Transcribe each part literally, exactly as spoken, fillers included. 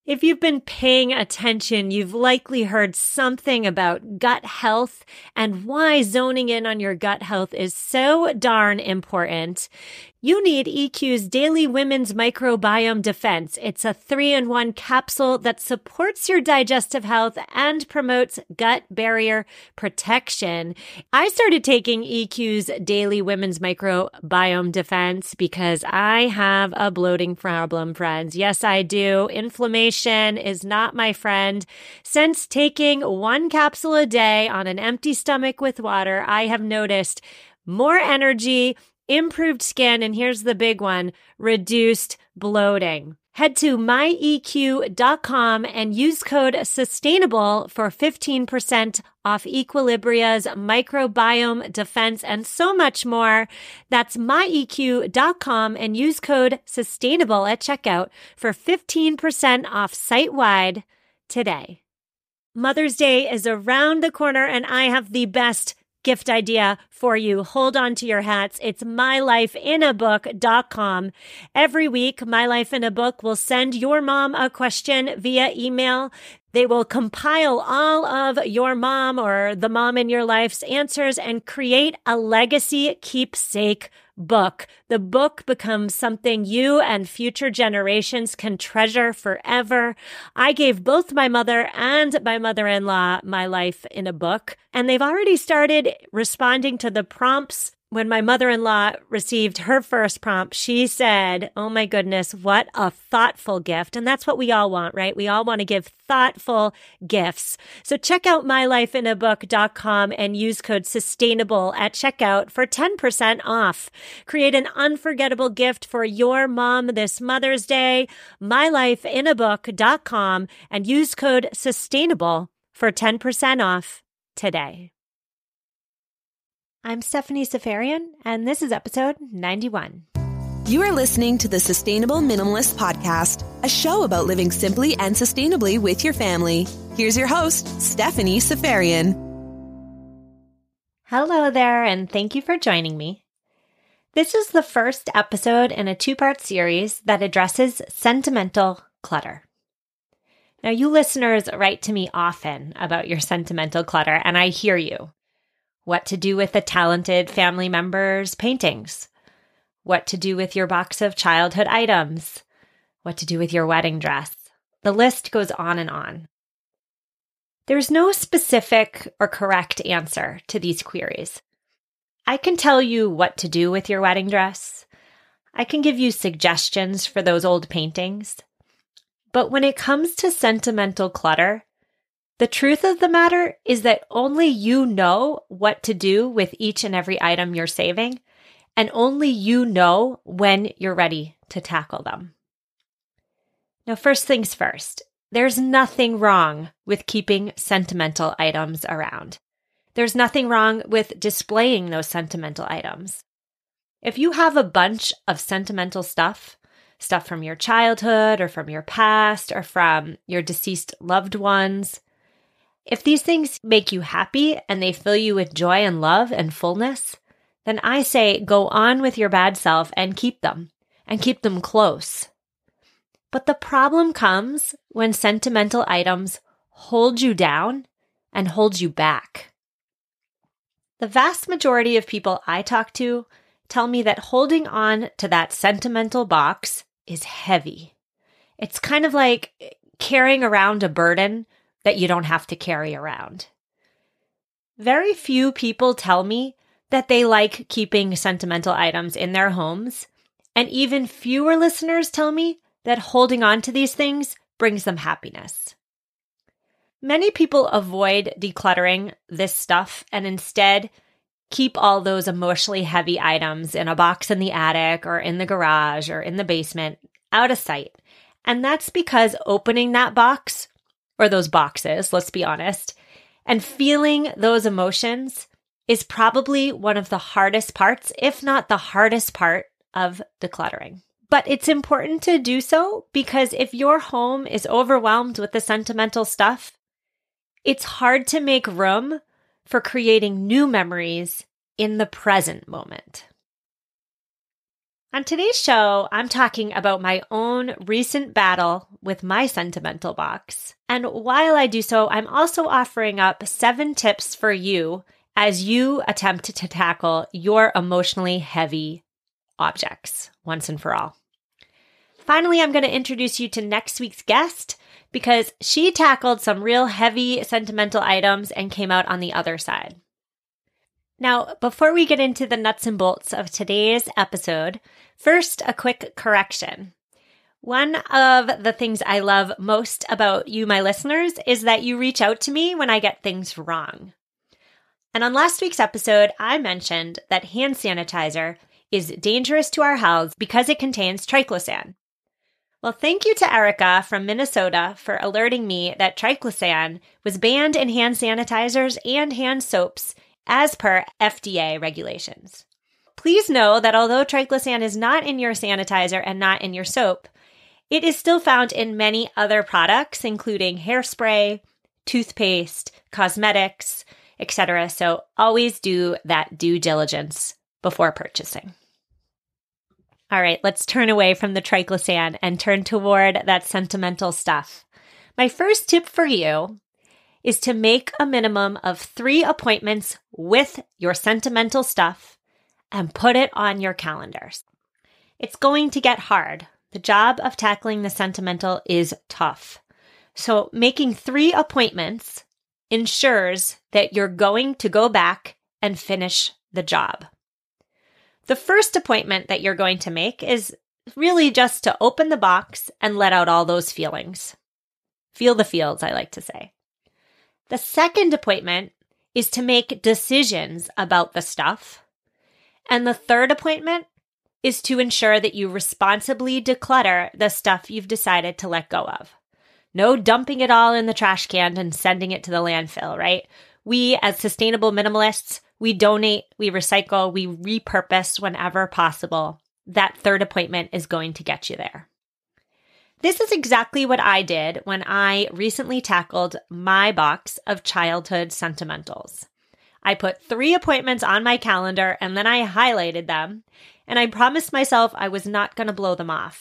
If you've been paying attention, you've likely heard something about gut health and why zoning in on your gut health is so darn important. You need E Q's Daily Women's Microbiome Defense. It's a three-in-one capsule that supports your digestive health and promotes gut barrier protection. I started taking E Q's Daily Women's Microbiome Defense because I have a bloating problem, friends. Yes, I do. Inflammation is not my friend. Since taking one capsule a day on an empty stomach with water, I have noticed more energy, improved skin, and here's the big one, reduced bloating. Head to my E Q dot com and use code SUSTAINABLE for fifteen percent off Equilibria's microbiome defense and so much more. That's my E Q dot com and use code SUSTAINABLE at checkout for fifteen percent off site-wide today. Mother's Day is around the corner and I have the best gift idea for you. Hold on to your hats. It's my life in a book dot com. Every week, My Life in a Book will send your mom a question via email. They will compile all of your mom or the mom in your life's answers and create a legacy keepsake book. The book becomes something you and future generations can treasure forever. I gave both my mother and my mother-in-law my life in a book, and they've already started responding to the prompts. When my mother-in-law received her first prompt, she said, oh my goodness, what a thoughtful gift. And that's what we all want, right? We all want to give thoughtful gifts. So check out my life in a book dot com and use code SUSTAINABLE at checkout for ten percent off. Create an unforgettable gift for your mom this Mother's Day. my life in a book dot com and use code SUSTAINABLE for ten percent off today. I'm Stephanie Seferian, and this is episode ninety-one. You are listening to the Sustainable Minimalist Podcast, a show about living simply and sustainably with your family. Here's your host, Stephanie Seferian. Hello there, and thank you for joining me. This is the first episode in a two-part series that addresses sentimental clutter. Now, you listeners write to me often about your sentimental clutter, and I hear you. What to do with a talented family member's paintings, what to do with your box of childhood items, what to do with your wedding dress. The list goes on and on. There's no specific or correct answer to these queries. I can tell you what to do with your wedding dress. I can give you suggestions for those old paintings. But when it comes to sentimental clutter, the truth of the matter is that only you know what to do with each and every item you're saving, and only you know when you're ready to tackle them. Now, first things first, there's nothing wrong with keeping sentimental items around. There's nothing wrong with displaying those sentimental items. If you have a bunch of sentimental stuff, stuff from your childhood or from your past or from your deceased loved ones, if these things make you happy and they fill you with joy and love and fullness, then I say go on with your bad self and keep them, and keep them close. But the problem comes when sentimental items hold you down and hold you back. The vast majority of people I talk to tell me that holding on to that sentimental box is heavy. It's kind of like carrying around a burden that you don't have to carry around. Very few people tell me that they like keeping sentimental items in their homes, and even fewer listeners tell me that holding on to these things brings them happiness. Many people avoid decluttering this stuff and instead keep all those emotionally heavy items in a box in the attic or in the garage or in the basement, out of sight. And that's because opening that box, or those boxes, let's be honest, and feeling those emotions is probably one of the hardest parts, if not the hardest part of decluttering. But it's important to do so because if your home is overwhelmed with the sentimental stuff, it's hard to make room for creating new memories in the present moment. On today's show, I'm talking about my own recent battle with my sentimental box. And while I do so, I'm also offering up seven tips for you as you attempt to tackle your emotionally heavy objects once and for all. Finally, I'm going to introduce you to next week's guest because she tackled some real heavy sentimental items and came out on the other side. Now, before we get into the nuts and bolts of today's episode, first, a quick correction. One of the things I love most about you, my listeners, is that you reach out to me when I get things wrong. And on last week's episode, I mentioned that hand sanitizer is dangerous to our health because it contains triclosan. Well, thank you to Erica from Minnesota for alerting me that triclosan was banned in hand sanitizers and hand soaps as per F D A regulations. Please know that although triclosan is not in your sanitizer and not in your soap, it is still found in many other products, including hairspray, toothpaste, cosmetics, et cetera. So always do that due diligence before purchasing. All right, let's turn away from the triclosan and turn toward that sentimental stuff. My first tip for you is to make a minimum of three appointments with your sentimental stuff and put it on your calendars. It's going to get hard. The job of tackling the sentimental is tough. So making three appointments ensures that you're going to go back and finish the job. The first appointment that you're going to make is really just to open the box and let out all those feelings. Feel the feels, I like to say. The second appointment is to make decisions about the stuff. And the third appointment is to ensure that you responsibly declutter the stuff you've decided to let go of. No dumping it all in the trash can and sending it to the landfill, right? We, as sustainable minimalists, we donate, we recycle, we repurpose whenever possible. That third appointment is going to get you there. This is exactly what I did when I recently tackled my box of childhood sentimentals. I put three appointments on my calendar and then I highlighted them, and I promised myself I was not going to blow them off.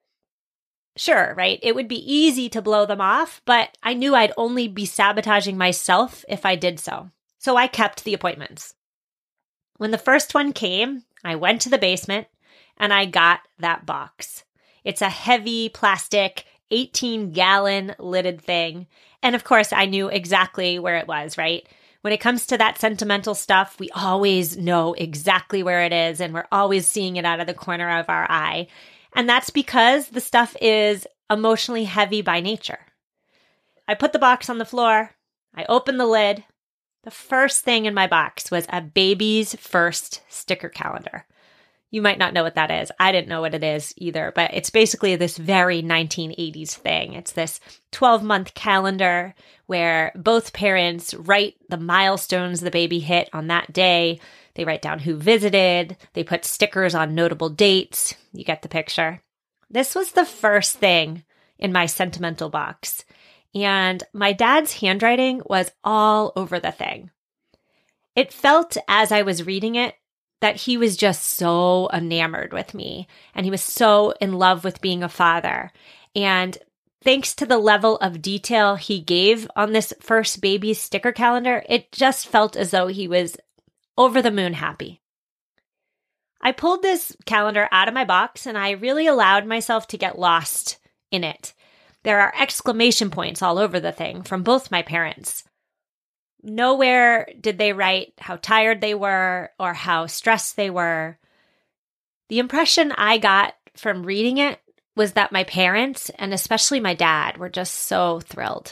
Sure, right? It would be easy to blow them off, but I knew I'd only be sabotaging myself if I did so. So I kept the appointments. When the first one came, I went to the basement and I got that box. It's a heavy plastic eighteen gallon lidded thing. And of course, I knew exactly where it was, right? When it comes to that sentimental stuff, we always know exactly where it is and we're always seeing it out of the corner of our eye. And that's because the stuff is emotionally heavy by nature. I put the box on the floor. I opened the lid. The first thing in my box was a baby's first sticker calendar. You might not know what that is. I didn't know what it is either, but it's basically this very nineteen eighties thing. It's this twelve-month calendar where both parents write the milestones the baby hit on that day. They write down who visited. They put stickers on notable dates. You get the picture. This was the first thing in my sentimental box. And my dad's handwriting was all over the thing. It felt, as I was reading it, that he was just so enamored with me and he was so in love with being a father. And thanks to the level of detail he gave on this first baby sticker calendar, it just felt as though he was over the moon happy. I pulled this calendar out of my box and I really allowed myself to get lost in it. There are exclamation points all over the thing from both my parents. Nowhere did they write how tired they were or how stressed they were. The impression I got from reading it was that my parents, and especially my dad, were just so thrilled.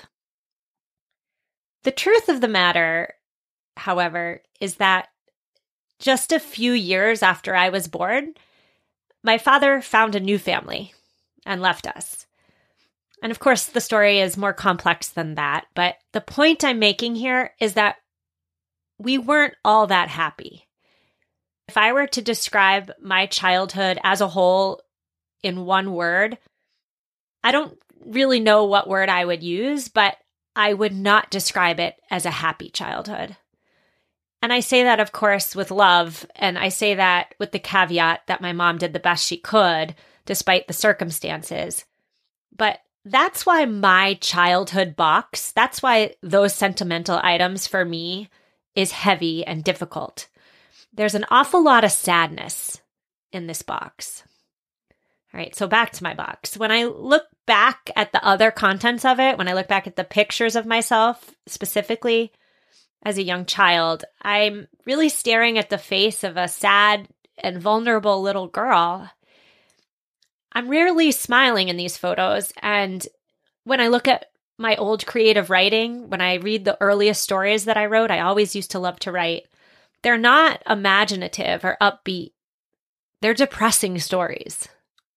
The truth of the matter, however, is that just a few years after I was born, my father found a new family and left us. And of course, the story is more complex than that, but the point I'm making here is that we weren't all that happy. If I were to describe my childhood as a whole in one word, I don't really know what word I would use, but I would not describe it as a happy childhood. And I say that, of course, with love. And I say that with the caveat that my mom did the best she could, despite the circumstances. But that's why my childhood box, that's why those sentimental items for me is heavy and difficult. There's an awful lot of sadness in this box. All right, so back to my box. When I look back at the other contents of it, when I look back at the pictures of myself specifically as a young child, I'm really staring at the face of a sad and vulnerable little girl. I'm rarely smiling in these photos, and when I look at my old creative writing, when I read the earliest stories that I wrote, I always used to love to write, they're not imaginative or upbeat. They're depressing stories.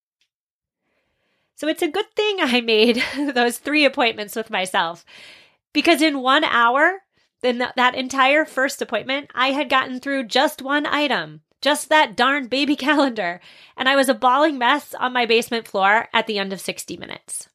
So it's a good thing I made those three appointments with myself, because in one hour, then that entire first appointment, I had gotten through just one item, just that darn baby calendar, and I was a bawling mess on my basement floor at the end of sixty minutes.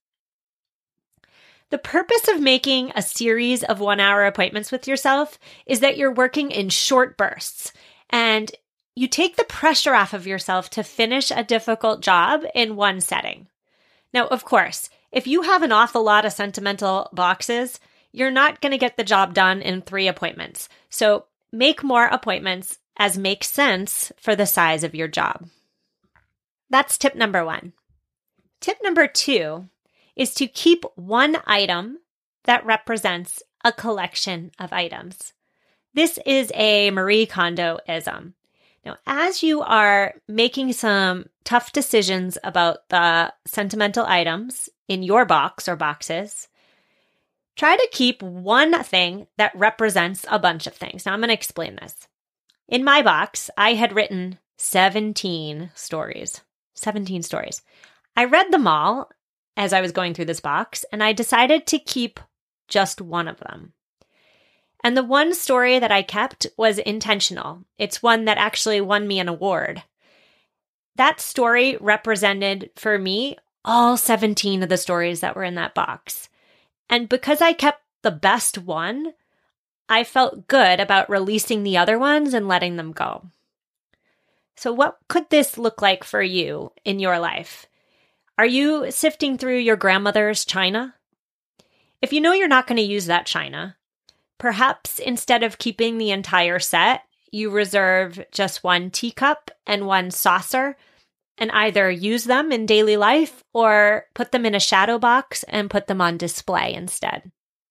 The purpose of making a series of one-hour appointments with yourself is that you're working in short bursts, and you take the pressure off of yourself to finish a difficult job in one setting. Now, of course, if you have an awful lot of sentimental boxes, you're not going to get the job done in three appointments. So make more appointments as makes sense for the size of your job. That's tip number one. Tip number two is to keep one item that represents a collection of items. This is a Marie Kondo-ism. Now, as you are making some tough decisions about the sentimental items in your box or boxes, try to keep one thing that represents a bunch of things. Now, I'm going to explain this. In my box, I had written seventeen stories. seventeen stories. I read them all as I was going through this box, and I decided to keep just one of them. And the one story that I kept was intentional. It's one that actually won me an award. That story represented, for me, all seventeen of the stories that were in that box. And because I kept the best one, I felt good about releasing the other ones and letting them go. So what could this look like for you in your life? Are you sifting through your grandmother's china? If you know you're not going to use that china, perhaps instead of keeping the entire set, you reserve just one teacup and one saucer and either use them in daily life or put them in a shadow box and put them on display instead.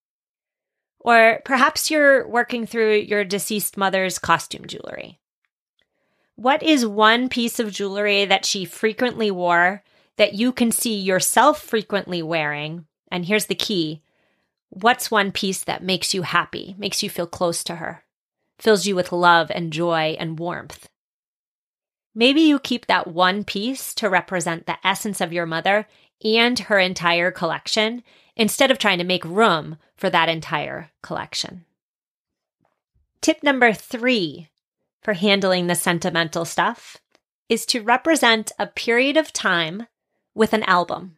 Or perhaps you're working through your deceased mother's costume jewelry. What is one piece of jewelry that she frequently wore that you can see yourself frequently wearing? And here's the key. What's one piece that makes you happy, makes you feel close to her, fills you with love and joy and warmth? Maybe you keep that one piece to represent the essence of your mother and her entire collection instead of trying to make room for that entire collection. Tip number three for handling the sentimental stuff is to represent a period of time with an album.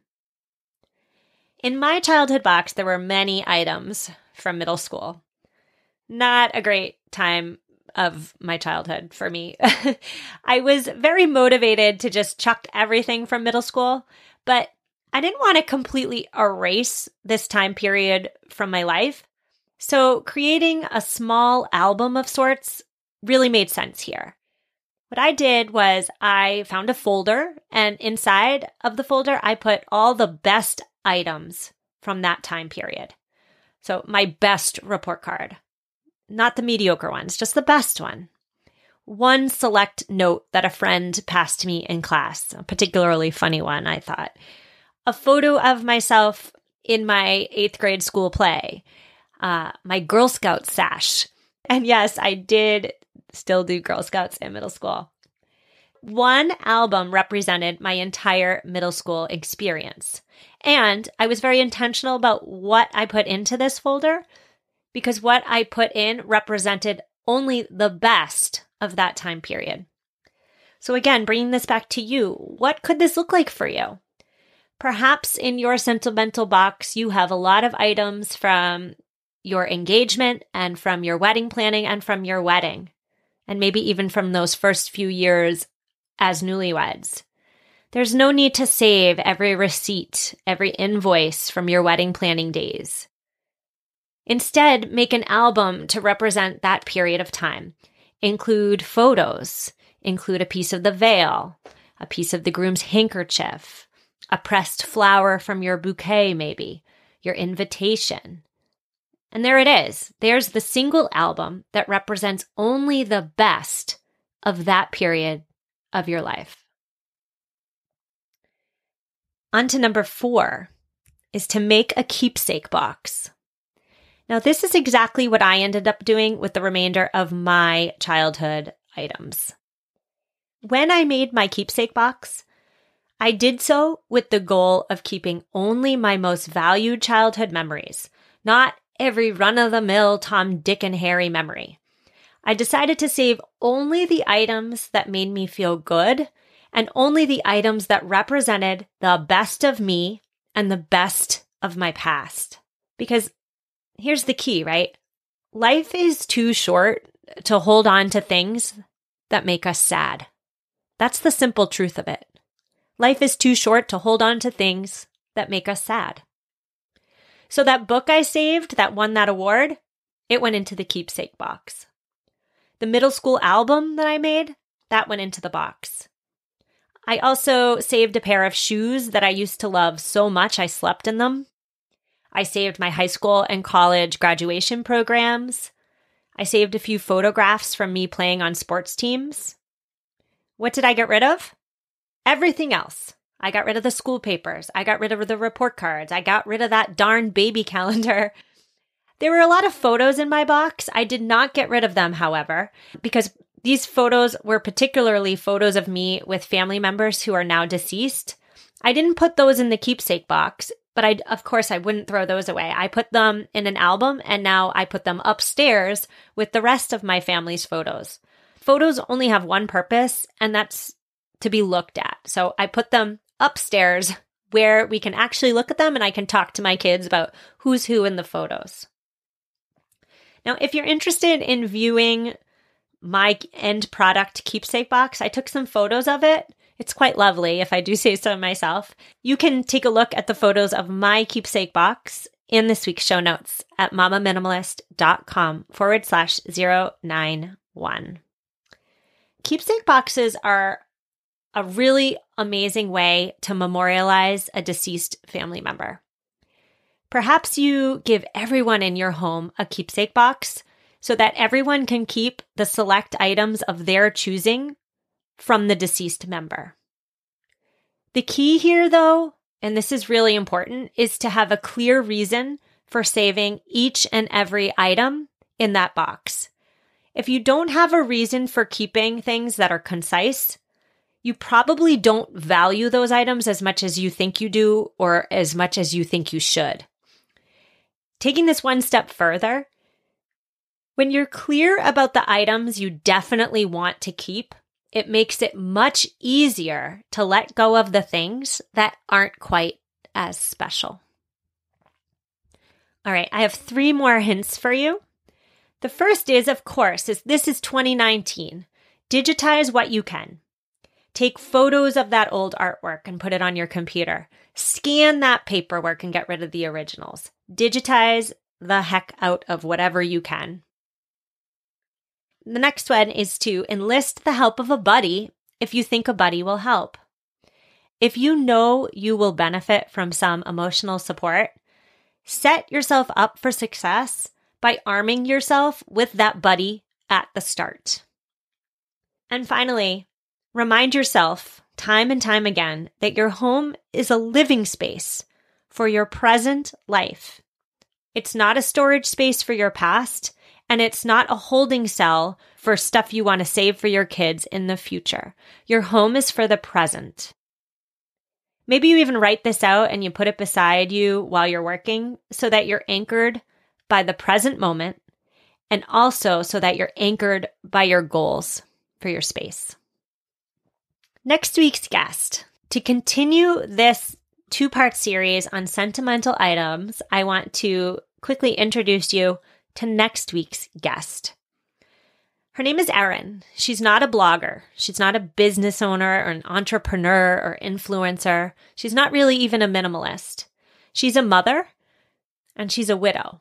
In my childhood box, there were many items from middle school. Not a great time of my childhood for me. I was very motivated to just chuck everything from middle school, but I didn't want to completely erase this time period from my life. So creating a small album of sorts really made sense here. What I did was I found a folder, and inside of the folder, I put all the best items from that time period. So my best report card, not the mediocre ones, just the best one. One select note that a friend passed to me in class, a particularly funny one, I thought. A photo of myself in my eighth grade school play, uh, my Girl Scout sash. And yes, I did still do Girl Scouts in middle school. One album represented my entire middle school experience. And I was very intentional about what I put into this folder because what I put in represented only the best of that time period. So again, bringing this back to you, what could this look like for you? Perhaps in your sentimental box, you have a lot of items from your engagement and from your wedding planning and from your wedding, and maybe even from those first few years as newlyweds. There's no need to save every receipt, every invoice from your wedding planning days. Instead, make an album to represent that period of time. Include photos, include a piece of the veil, a piece of the groom's handkerchief, a pressed flower from your bouquet maybe, your invitation. And there it is. There's the single album that represents only the best of that period of your life. On to number four is to make a keepsake box. Now, this is exactly what I ended up doing with the remainder of my childhood items. When I made my keepsake box, I did so with the goal of keeping only my most valued childhood memories, not every run-of-the-mill Tom, Dick, and Harry memory. I decided to save only the items that made me feel good and only the items that represented the best of me and the best of my past. Because here's the key, right? Life is too short to hold on to things that make us sad. That's the simple truth of it. Life is too short to hold on to things that make us sad. So that book I saved that won that award, it went into the keepsake box. The middle school album that I made, that went into the box. I also saved a pair of shoes that I used to love so much I slept in them. I saved my high school and college graduation programs. I saved a few photographs from me playing on sports teams. What did I get rid of? Everything else. I got rid of the school papers. I got rid of the report cards. I got rid of that darn baby calendar. There were a lot of photos in my box. I did not get rid of them, however, because these photos were particularly photos of me with family members who are now deceased. I didn't put those in the keepsake box, but I, of course, I wouldn't throw those away. I put them in an album, and now I put them upstairs with the rest of my family's photos. Photos only have one purpose, and that's to be looked at. So I put them upstairs where we can actually look at them and I can talk to my kids about who's who in the photos. Now, if you're interested in viewing my end product keepsake box, I took some photos of it. It's quite lovely, if I do say so myself. You can take a look at the photos of my keepsake box in this week's show notes at mamaminimalist.com forward slash 091. Keepsake boxes are a really amazing way to memorialize a deceased family member. Perhaps you give everyone in your home a keepsake box so that everyone can keep the select items of their choosing from the deceased member. The key here, though, and this is really important, is to have a clear reason for saving each and every item in that box. If you don't have a reason for keeping things that are concise, you probably don't value those items as much as you think you do or as much as you think you should. Taking this one step further, when you're clear about the items you definitely want to keep, it makes it much easier to let go of the things that aren't quite as special. All right, I have three more hints for you. The first is, of course, is this is twenty nineteen. Digitize what you can. Take photos of that old artwork and put it on your computer. Scan that paperwork and get rid of the originals. Digitize the heck out of whatever you can. The next one is to enlist the help of a buddy if you think a buddy will help. If you know you will benefit from some emotional support, set yourself up for success by arming yourself with that buddy at the start. And finally, remind yourself time and time again that your home is a living space for your present life. It's not a storage space for your past, and it's not a holding cell for stuff you want to save for your kids in the future. Your home is for the present. Maybe you even write this out and you put it beside you while you're working so that you're anchored by the present moment and also so that you're anchored by your goals for your space. Next week's guest. To continue this two-part series on sentimental items, I want to quickly introduce you to next week's guest. Her name is Erin. She's not a blogger. She's not a business owner or an entrepreneur or influencer. She's not really even a minimalist. She's a mother and she's a widow.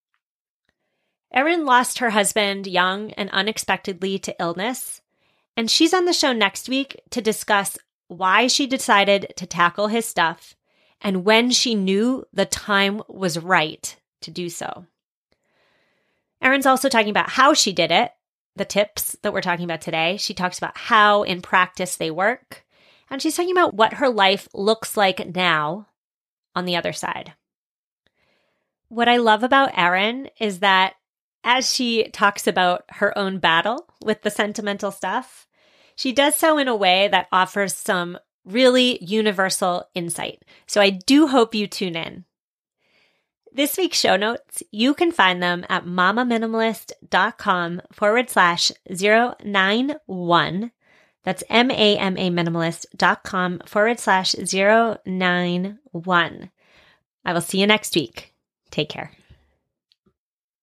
Erin lost her husband young and unexpectedly to illness, and she's on the show next week to discuss why she decided to tackle his stuff and when she knew the time was right to do so. Erin's also talking about how she did it, the tips that we're talking about today. She talks about how in practice they work, and she's talking about what her life looks like now on the other side. What I love about Erin is that as she talks about her own battle with the sentimental stuff, she does so in a way that offers some really universal insight. So I do hope you tune in. This week's show notes, you can find them at mamaminimalist.com forward slash 091. That's M-A-M-A minimalist.com forward slash 091. I will see you next week. Take care.